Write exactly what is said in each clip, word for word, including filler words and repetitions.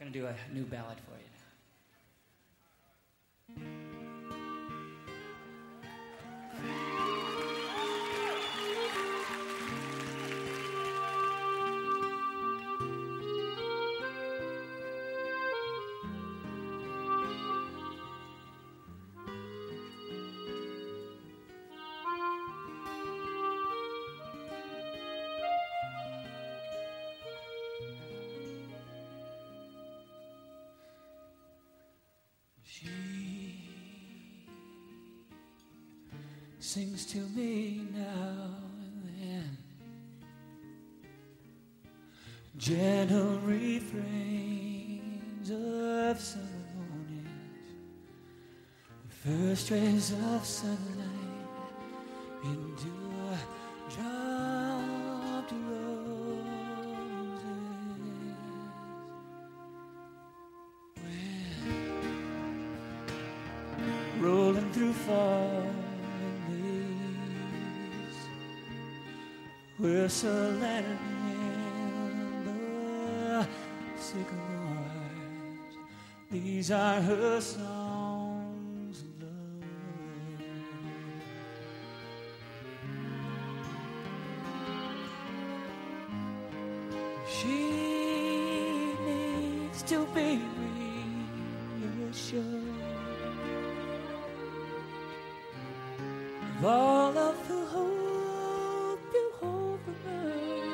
going to do a new ballad for you. She sings to me now and then, gentle refrains of summer mornings, the first rays of sunlight into dropped roses. Rolling through falling leaves, whistle and in the sycamores. These are her songs of love. She needs to be reassured of all of the hope you hold for her.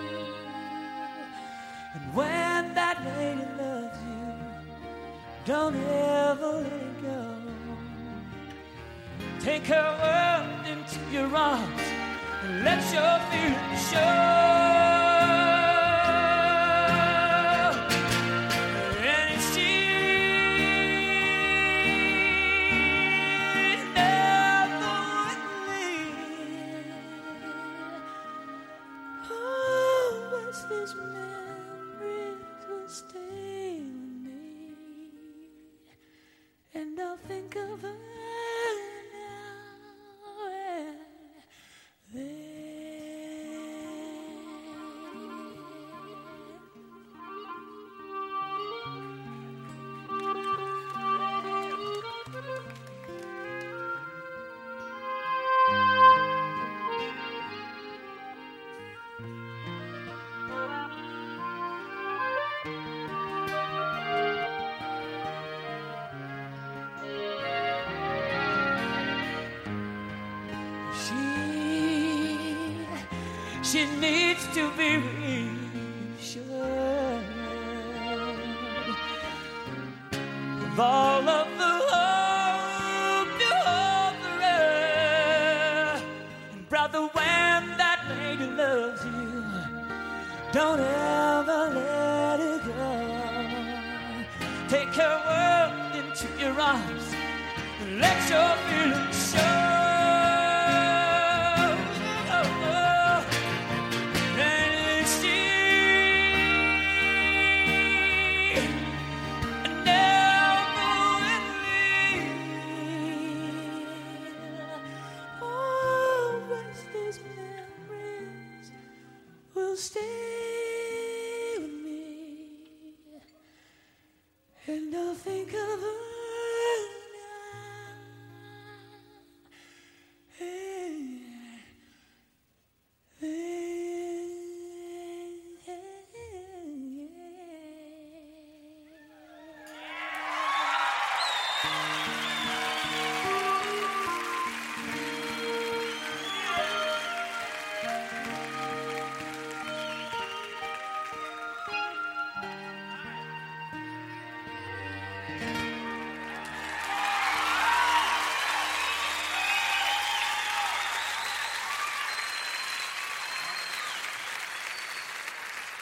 And when that lady loves you, don't ever let it go. Take her world into your arms and let your feelings show. These memories will stay with me, and I'll think of her now and then. She needs to be reassured of all of the hope you offer her. And brother, when that lady loves you, don't ever let it go. Take her world into your arms and let your feelings show. Stay with me, and I'll think of